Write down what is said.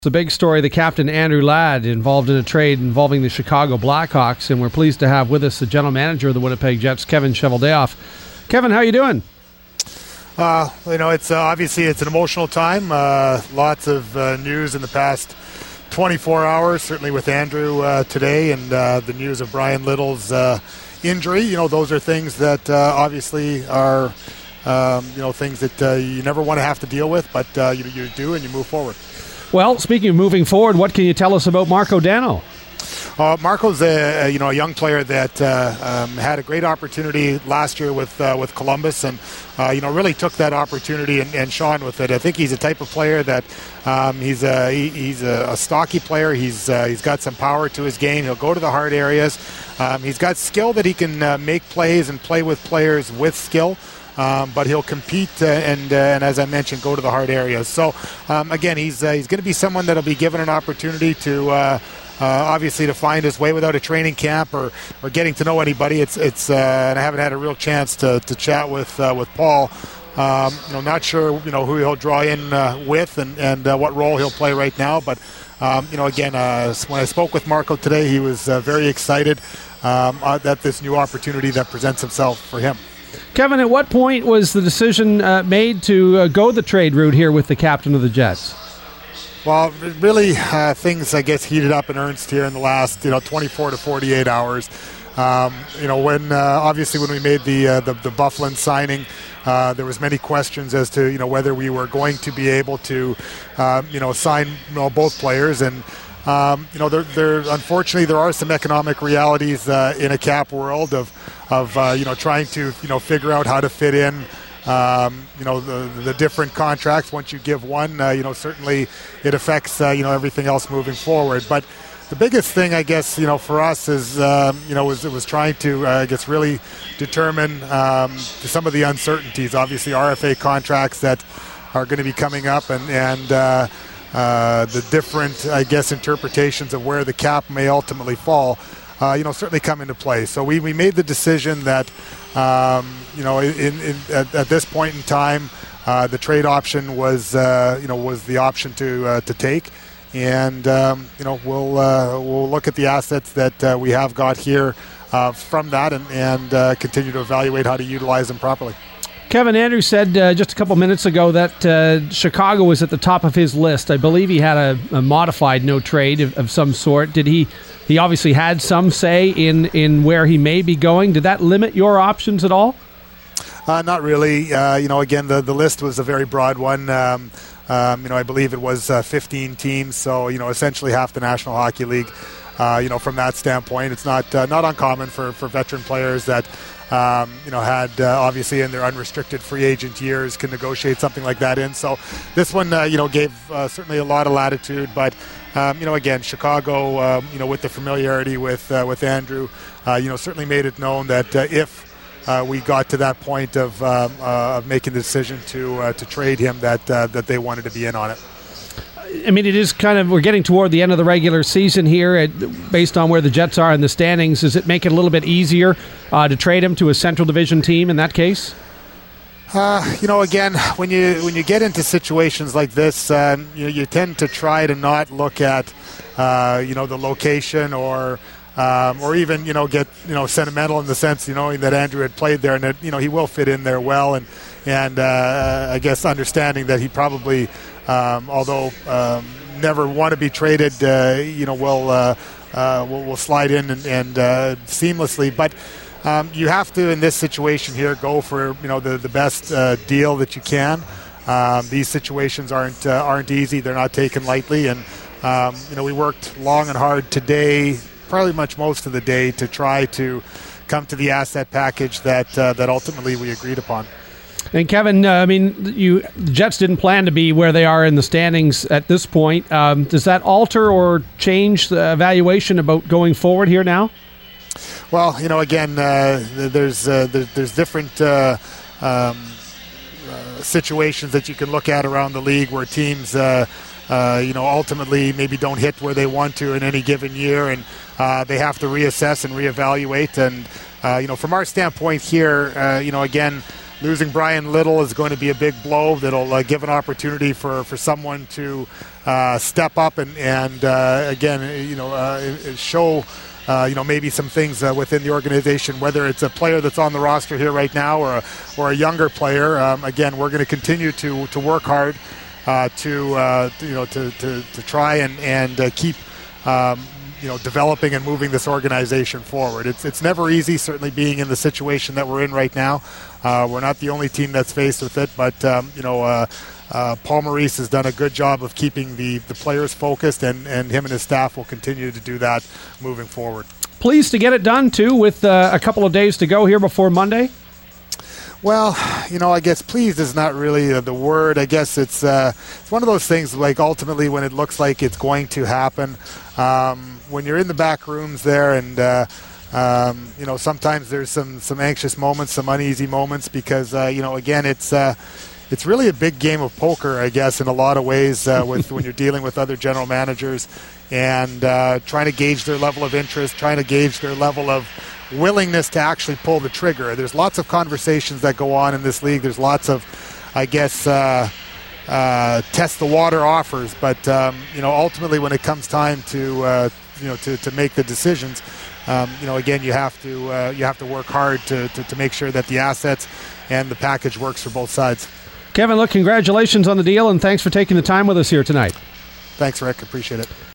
The big story, the captain Andrew Ladd involved in a trade involving the Chicago Blackhawks, and we're pleased to have with us the general manager of the Winnipeg Jets, Kevin Cheveldayoff. Kevin, how are you doing? It's obviously it's an emotional time. Lots of news in the past 24 hours, certainly with Andrew today, and the news of Brian Little's injury. Those are things that obviously are things that you never want to have to deal with, but you do, and you move forward. Well, speaking of moving forward, what can you tell us about Marco Dano? Marco's a young player that had a great opportunity last year with Columbus, and really took that opportunity and shone with it. I think he's a type of player that he's a stocky player. He's got some power to his game. He'll go to the hard areas. He's got skill that he can make plays and play with players with skill. But he'll compete and as I mentioned, go to the hard areas. So again, he's going to be someone that'll be given an opportunity to obviously to find his way without a training camp or getting to know anybody. It's and I haven't had a real chance to chat with Paul. Not sure who he'll draw in with and what role he'll play right now. But again, when I spoke with Marco today, he was very excited at this new opportunity that presents himself for him. Kevin, at what point was the decision made to go the trade route here with the captain of the Jets? Well, really, things, I guess, heated up in earnest here in the last, 24 to 48 hours. When obviously when we made the Byfuglien signing, there was many questions as to whether we were going to be able to sign both players, and unfortunately there are some economic realities in a cap world of trying to figure out how to fit in the different contracts. Once you give one, certainly it affects everything else moving forward. But the biggest thing, I guess, for us is was trying to really determine some of the uncertainties. Obviously, RFA contracts that are going to be coming up, and the different, I guess, interpretations of where the cap may ultimately fall. Certainly come into play. So we made the decision that, at this point in time, the trade option was the option to take, and we'll look at the assets that we have got here from that, and continue to evaluate how to utilize them properly. Kevin, Andrew said just a couple minutes ago that Chicago was at the top of his list. I believe he had a modified no trade of some sort. Did he? He obviously had some say in where he may be going. Did that limit your options at all? Not really. Again, the list was a very broad one. I believe it was 15 teams, so essentially half the National Hockey League. From that standpoint, it's not uncommon for veteran players that had obviously in their unrestricted free agent years can negotiate something like that in. So this one gave certainly a lot of latitude, but again, Chicago with the familiarity with Andrew certainly made it known that if we got to that point of making the decision to trade him, that they wanted to be in on it. I mean, it is we're getting toward the end of the regular season here. Based on where the Jets are in the standings, does it make it a little bit easier to trade him to a Central Division team in that case? Again, when you get into situations like this, you tend to try to not look at the location or even get sentimental in the sense knowing that Andrew had played there and that he will fit in there well, and I guess understanding that he probably although never want to be traded, will slide in and seamlessly. But you have to, in this situation here, go for the best deal that you can. These situations aren't easy; they're not taken lightly, and we worked long and hard today, probably most of the day, to try to come to the asset package that ultimately we agreed upon. And Kevin, the Jets didn't plan to be where they are in the standings at this point. Does that alter or change the evaluation about going forward here now? Well, again, there's different situations that you can look at around the league where teams, ultimately maybe don't hit where they want to in any given year, and they have to reassess and reevaluate. And from our standpoint here, again, losing Brian Little is going to be a big blow that'll give an opportunity for someone to step up and again, show maybe some things within the organization, whether it's a player that's on the roster here right now or a younger player. Again, we're going to continue to work hard to try and keep developing and moving this organization forward. It's never easy, certainly being in the situation that we're in right now. We're not the only team that's faced with it, but Paul Maurice has done a good job of keeping the players focused, and him and his staff will continue to do that moving forward. Pleased to get it done, too, with a couple of days to go here before Monday? Well, I guess pleased is not really the word. I guess it's one of those things, like, ultimately when it looks like it's going to happen, when you're in the back rooms there and sometimes there's some anxious moments, some uneasy moments because, again, it's really a big game of poker, I guess, in a lot of ways with when you're dealing with other general managers and trying to gauge their level of interest, trying to gauge their level of willingness to actually pull the trigger. There's lots of conversations that go on in this league. There's lots of, I guess, test the water offers. But, ultimately when it comes time to make the decisions, again, you have to work hard to make sure that the assets and the package works for both sides. Kevin, look, congratulations on the deal, and thanks for taking the time with us here tonight. Thanks, Rick. Appreciate it.